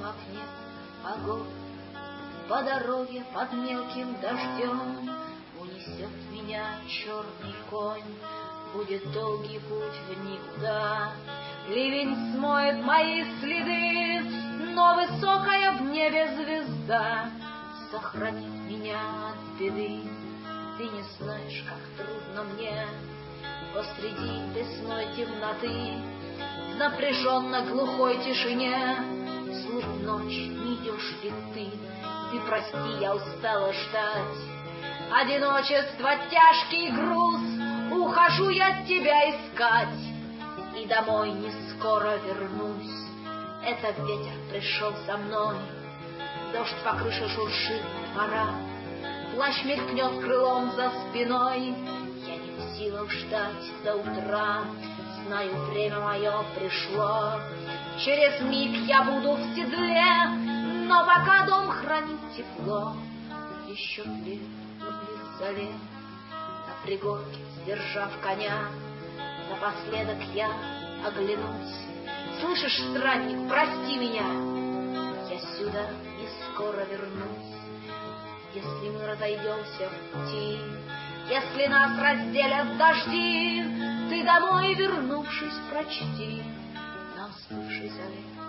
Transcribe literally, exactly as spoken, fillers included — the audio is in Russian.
окне огонь. По дороге под мелким дождем унесет меня черный конь. Будет долгий путь в никуда, ливень смоет мои следы, но высокая в небе звезда сохранит меня от беды. Ты не знаешь, как трудно мне посреди лесной темноты, в напряженно глухой тишине слушать ночь, не идешь ли ты? Ты прости, я устала ждать. Одиночество, тяжкий груз, ухожу я тебя искать, и домой не скоро вернусь. Это ветер пришел за мной, дождь по крыше шуршит, пора, плащ мелькнет крылом за спиной. Я не в силах ждать до утра, знаю, время мое пришло. Через миг я буду в седле, но пока дом хранит тепло. Еще хлеб близ заре, на пригорке сдержав коня, напоследок я оглянусь. Слышишь, странник, прости меня, я сюда не скоро вернусь. Если мы разойдемся в пути, если нас разделят дожди, ты домой, вернувшись, прочти на остывшей заре